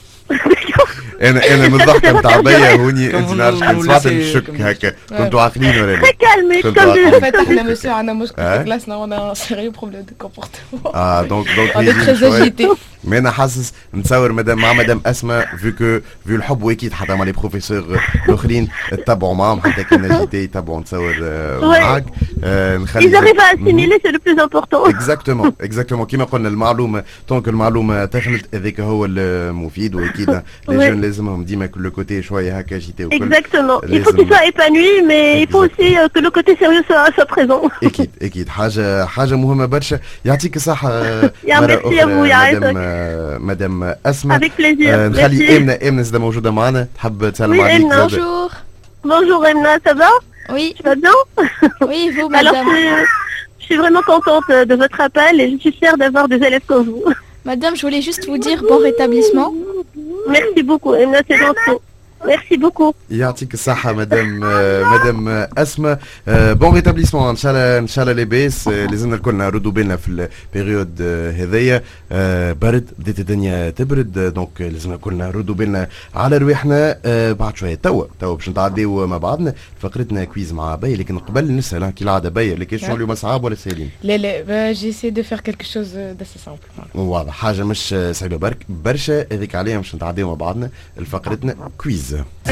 انا من الضحكه نتاع بيا هوني انت نعرف كنت سمعت نشك هكا كنتوا عاقلين ولا لا؟
Très calme, mais
كنتوا
comme
عاقلين.
En fait, on a monsieur Anna Moscou
Ouais.
classe, on a un sérieux problème de comportement.
اه دونك
On est très agité.
مي انا حاسس نتصور مدام مع مدام اسماء فيو الحب واكيد حتى مع لي بروفيسور الاخرين تتبعوا معاهم حتى كي نجيتي يتبعوا نتصور معاك نخلي
ils arrivent à assimiler, c'est le plus important.
اكزاكتومون كيما قلنا المعلومه طونك المعلومه تخلط هذاك هو المفيد واكيد لي جون لازمهم ديما كل كوتي شويه هكا جيتي وكل
Exactement. Il faut qu'il soit épanoui, mais il faut aussi que le côté sérieux soit présent.
اكيد حاجه مهمه برشا يعطيك الصحه
يا ميرسي ابو يعيطك.
مدام اسماء
Avec plaisir.
نخلي امنه زاده موجوده معنا تحب تسلم
Oui,
عليك
Emna.
زادة.
Bonjour.
Bonjour Emna, ça va?
Oui,
Tu vas bien?
oui, vous,
Alors,
madame.
je suis vraiment contente de votre appel et je suis fière d'avoir des élèves comme vous.
Madame, je voulais juste vous dire bon rétablissement.
Merci beaucoup, Emna, c'est gentil. Merci beaucoup.
يعطيك الصحة مدام أسماء بون ريتابليسمون إن شاء الله لاباس لازمنا الكل نردوا بالنا في البيريود هذيا برد بدات الدنيا تبرد دونك لازمنا الكل نردوا بالنا على رواحنا بعد شوية توا باش نتعداو مع بعضنا فقرتنا كويز مع بيا لكن قبل نسأل كي العادة بيا لي كيسيون اليوم صعاب ولا سهلين؟
لا j'ai essayé de faire quelque chose d'assez simple.
واضح حاجة مش صعيبة برشا هذيك عليها باش نتعداو مع بعضنا لفقرتنا كويز.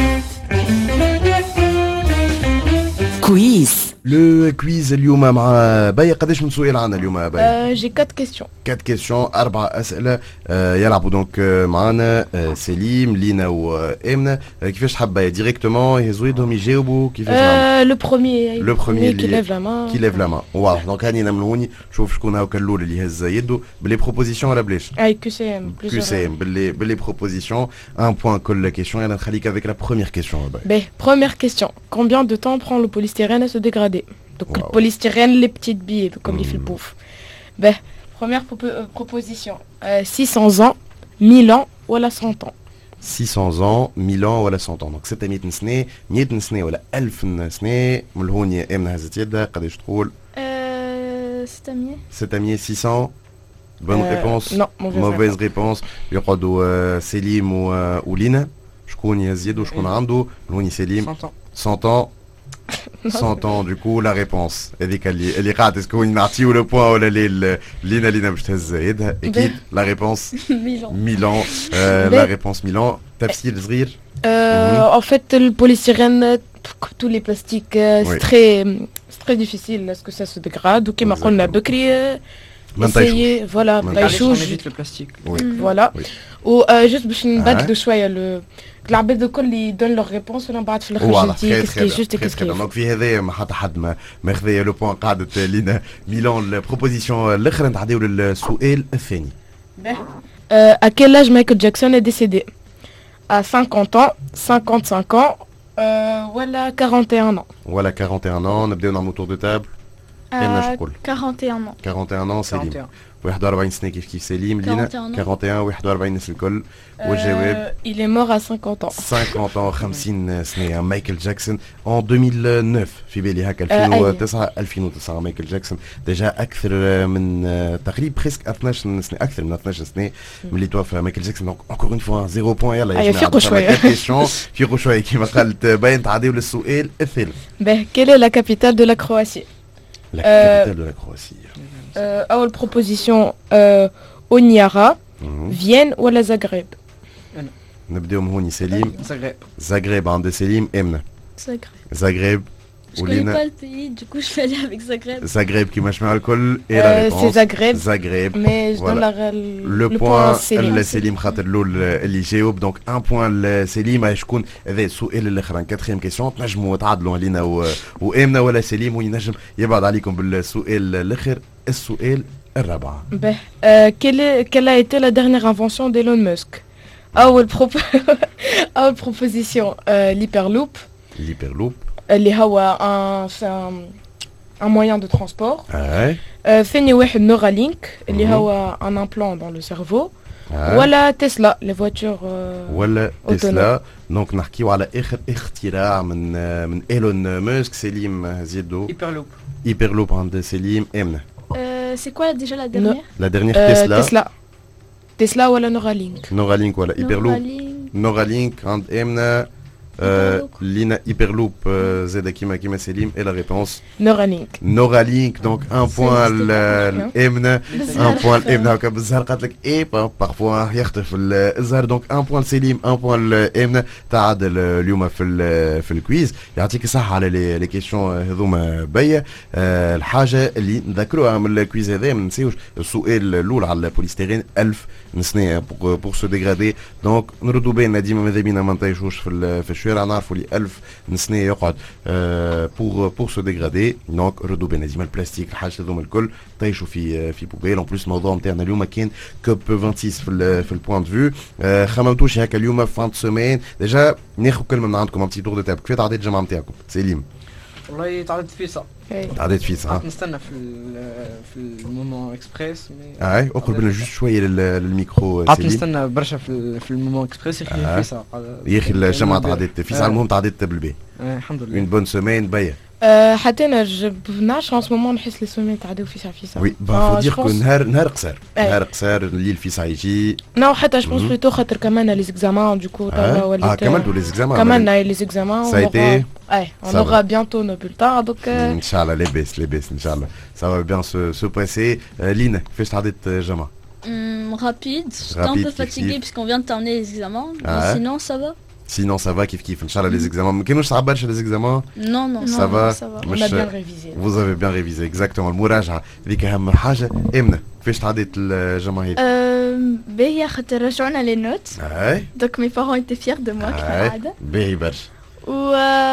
كويس.
لو كويز اليوم مع بيا قداش من سؤال عندنا اليوم بيا؟
J'ai 4 questions.
4 كيسيون 4 اسئله يلعبوا دونك معنا سليم لينا وامنه كيفاش تحب بيا ديريكتومون يهزوا يدهم يجاوبوا كيفاش
Le premier qui lève la main.
كي ليف لا مان واضح دونك هاني من هوني شوف شكون هاكا الاول اللي يهز يده بلي بروبوزيسيون ولا بلاش؟
Avec QCM.
QCM بلي بروبوزيسيون ان بوان كل كيسيون يلا نخليك افيك لا بروميير كيسيون
Ben, première question. Combien de temps prend le polystyrène à se dégrader? Donc
Wow.
le polystyrène, les petites billes, comme il fait le pouf. Ben, première proposition. 600 ans, 1000 ans ou la 100 ans.
600 ans 1000 ans ولا 100 ans دونك 600 سنه 100 سنه ولا 1000 سنه من هون يا امنه هزت يدها قداش تقول؟
C'est à mieux.
7600 bonne réponse
Non,
mauvaise réponse يقعدوا سليم ولينا شكون يزيد وشكون عنده هوني سليم
100 ans.
100 ans 100 ans du coup la réponse هذيك اللي قاعد تكون نعطيو لو بوان ولا لينا باش تهز يدها اكيد la réponse 1000 ans la réponse 1000 ans تفسير صغير
En fait, le polystyrène, tous les plastiques, c'est très difficile à ce que ça se dégrade. Donc, il m'a dit la Bekri, essayer, voilà,
Ma
la
On
chouche,
évite le plastique.
oui
voilà.
Oui.
Ou juste باش نبدلوا شويه العباد الكل اللي يدون لور ريبونس وانا بعد في الاخر
واضح
جدي كيسكي جوست
كيف
كيسكي
دونك في هذايا ما حتى حد ما خذايا لو بوان قعدت لينا ميلان البروبوزيسيون الاخرى نتعداو للسؤال الثاني
À quel âge Michael Jackson est décédé? À 50 ans, 55 ans, voilà 41 ans.
ولا 41 ans نبداو نعملو تور دو تابل كاين شكون
41 ans.
41 ans سليم
41.
41 سنه كيف سليم لينا
41
41 41 الناس الكل والجواب
Il est mort à 50 ans.
50 ans 50 سنه مايكل جاكسون en 2009 في بالي هكا 2009 مايكل جاكسون ديجا اكثر من تقريبا بريسك 12 سنه اكثر من 12 سنه ملي توفى مايكل جاكسون دونك انكور اون فوا 0 بوان يلا
أيوة، فيقوا شوية.
فيقوا شويه كيما قالت باين تعديو للسؤال الثالث
Ben, quelle est la capitale de la Croatie?
لا كابيتال دو لا كرواتي
أول proposition Honiara, Vienne ou la Zagreb?
نبداو من هوني سليم
Zagreb.
زاغريب عند سليم امنه
Zagreb.
زاغريب
Je connais pas le pays, du coup je vais aller avec Zagreb.
زاغريب كيما سمع الكل اي لا
C'est Zagreb,
زاغريب
mais je donne
لو
le point
بوان
Céline.
لسليم خاطر الاول اللي جاوب دونك ان بوان لسليم شكون هذا السؤال الاخر كاتريام كيسيون تنجموا تعادلوا علينا وامنه ولا سليم وينجم يبعد عليكم بالسؤال الاخر السؤال الرابع
Ben, quelle a été la dernière invention d'Elon Musk? أول proposition l'hyperloop
الهيبرلوب
اللي هو un moyen de transport. ثاني واحد نورالينك اللي هو un implant dans le cerveau. ولا تسلا les voitures
ولا تسلا دونك نحكيو على اخر اختراع من ايلون ماسك سليم زيدو
Hyperloop.
هيبرلوب عند سليم امنه
C'est quoi déjà la dernière?
لا ديرنيير تسلا
تسلا ولا نورالينك؟
نورالينك ولا ايبرلوب؟ نورالينك عند امنا لينا ايبرلوب زاد كيما سليم et la réponse Neuralink donc un point l'Emna un point l'Emna هكا بالزهر قالت لك اي parfois يختلف الزهر donc un point لسليم un point l'Emna تعادل اليوم في الكويز يعطيك الصحة على لي كيسيون هذوما بيا الحاجة اللي نذكروها من الكويز هذا ما ننساوش السؤال الأول على البوليستيرين 1000 نسنة pour se dégrader donc نردوا بالنا ديما ماذا بينا ما نطيشوش في الشوارع نعرفوا لي 1000 نسنة يقعد pour se dégrader donc ردوا بالنا ديما البلاستيك الحاجات هذوما الكل طيشوا في بوبيل en plus الموضوع نتاعنا اليوم كان كوب 26 في البوان دو فيو خممتوش هكا اليوم فان سومين ديجا ناخذ كلمة من عندكم un petit tour de table كيف تعديت الجامعة نتاعكم سليم؟
والله تعديت فيسا
تعديت فيسا
نستنى في المومون اكسبريس
اي اقرب لنا جوست شويه للميكرو
قعدت نستنى برشا في المومون اكسبريس يا اخي فيسا
يا اخي الجامعه تعديت فيسا المهم تعديت بالبي
الحمد لله
اون بون سومين باهيه
حتى انا جبناش ان سومون نحس لي سومين تعداو فيسا
وي با دير كو نهار قصير نهار قصير الليل فيسا يجي
نو حتى جو بونس بلوتو خاطر كمان لي زيكزامان دوكو
وليت كمان لي زيكزامان
كمان لي زيكزامان
سايتي
on aura bientôt nos bulletins donc
Inch'Allah les baisses Inch'Allah ça va bien se passer Lina كيفاش تعديت الجامعة
rapide j'étais un peu fatiguée puisqu'on vient de terminer les examens mais sinon ça va
Sinon ça va kiff Inch'Allah les examens ما كانوش صعبات les examens
non
ça va
on a bien révisé
vous avez bien révisé exactement المراجعة هذيك أهم حاجة إمنا كيفاش تعديت الجامعة هذيك
باهية خاطر رجعونا لي نوت donc mes parents étaient fiers de moi كالعادة
باهي برشا
و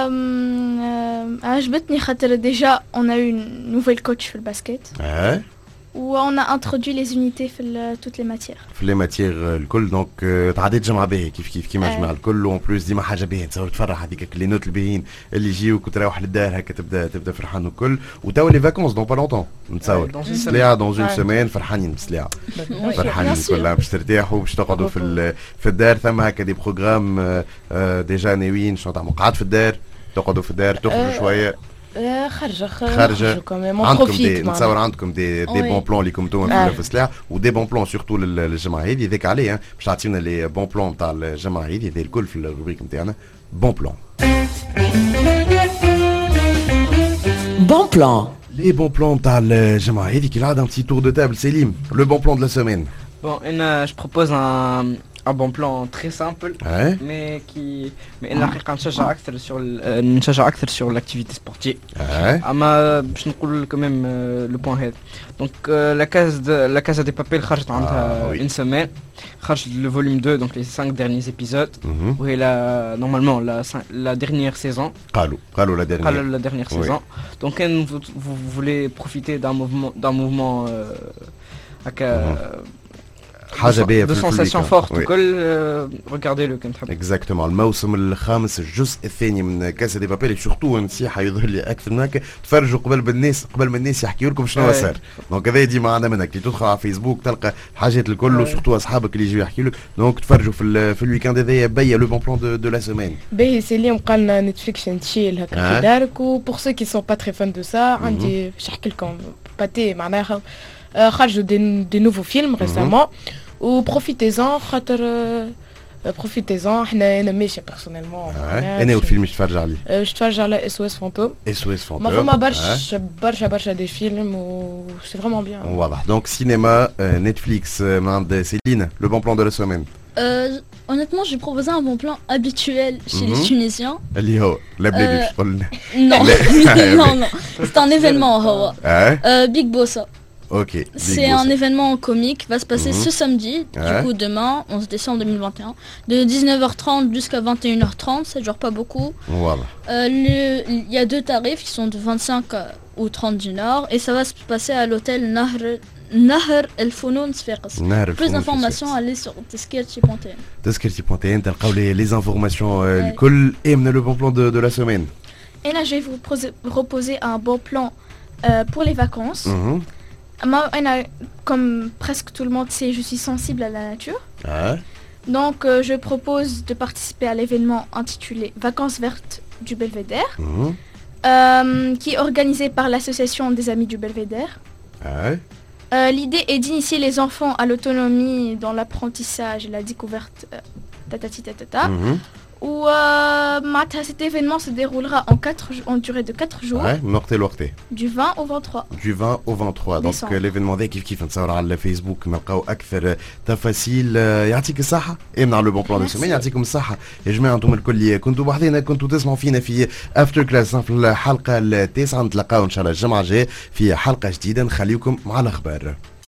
عجبتني خاطر déjà on a eu une nouvelle coach في الباسكت où on a introduit les unités في toutes les matières.
في les matières الكل دونك تعديت جمعة باهية كيف كيما جمع الكل وان بلوس ديما حاجة باهية تصور تفرح هذيك لي نوت الباهيين اللي يجيوك وتروح للدار هكا تبدا فرحان الكل وتوا لي فاكونس دون با لونتون نتصور سليعة دون اون سيمين فرحانين بسليعة فرحانين الكل باش ترتاحوا باش تقعدوا في الدار ثم هكا دي بروغرام ديجا ناويين شنو تعملوا قعد في الدار تقعدوا في الدار تخرجوا شوية خارجه عندكم نتصور عندكم دي بون بلان اللي كنتم في السلاح ودي بون بلان سورتو للجمعه هذه ذاك عليه باش تعطينا لي بون بلان نتاع الجمعه هذه الكل في الروبريك نتاعنا بون بلان
بون بلان
لي بون بلان نتاع الجمعه هذه كالعاده un petit tour de table سليم le bon plan de la semaine
bon je propose un bon plan très simple mais الحقيقة نشجع أكثر sur l'activité sportive أما باش نقول quand même le point هذا donc la Casa de Papel خرجت عندها une semaine خرج le volume 2 donc les 5 derniers épisodes وهي normalement la dernière saison
قالوا la dernière
saison donc vous voulez profiter d'un mouvement
حاجة باهية
de sensations fortes وكل regardez-le كنت حب
exactement الموسم الخامس الجزء الثاني من كاسا دي بابيل سورتو نصيحة يظهر لي أكثر من هكا تفرجوا قبل ما الناس يحكيوا لكم شنو صار دونك هذا ديما معنا منك اللي تدخل على فيسبوك تلقى حاجات الكل وسورتو أصحابك اللي يجوا يحكيوا لك دونك تفرجوا في الويكاند هذايا باهية لو بون بلان دو لا سيمين
باهي سليم قالنا نتفليكس تشيل هكا في دارك وبور سو كي سون با تري فان دو سا عندي باش نحكي لكم باتي معناها خرجوا دي نوفو فيلم ريسامون وبروفيتيزون خاطر بروفيتيزون انا ماشيه بيرسونيلمون
انا والفيلم تفرج عليه
تفرج على SOS فانتوم ما فما برشا دي فيلم و سي فريمون بيان
واضح دونك سينما نتفليكس من عند سيلين لو بون بلان دو لا سيمين
honnêtement j'ai proposé un bon plan habituel chez les Tunisiens
اللي هو لا بليبي باش تقول
non c'est un événement هو Big Bossa.
Ok.
C'est un événement comique, va se passer ce samedi, du coup demain, 11 décembre 2021, de 19h30 jusqu'à 21h30, ça dure pas beaucoup.
Voilà.
Il y a 2 tarifs qui sont de 25 ou 30 dinars et ça va se passer à l'hôtel Nahr El Founoun Sfeqas. Plus d'informations, allez sur Tezkirti.tn.
Tezkirti.tn, t'as les informations, l'école et le bon plan de la semaine.
Et là, je vais vous proposer un bon plan pour les vacances. Moi, comme presque tout le monde sait, je suis sensible à la nature. Donc, je propose de participer à l'événement intitulé Vacances vertes du Belvédère, qui est organisé par l'association des Amis du Belvédère. L'idée est d'initier les enfants à l'autonomie dans l'apprentissage et la découverte où cet événement se déroulera en durée de 4 jours. Du 20 au 23.
Du 20 au 23. Donc l'événement ذا كيف نتصور على الفيسبوك نلقاو اكثر تفاصيل. يعطيك الصحة. امنا على لو بون بلان دو سيمين. يعطيكم الصحة يا جماعة انتم الكل كنتوا بحذينا كنتوا تسمعوا فينا في افتر كلاس في الحلقة التاسعة. نتلاقاو ان شاء الله الجمعة الجاية في حلقة جديدة. نخليكم مع الاخبار.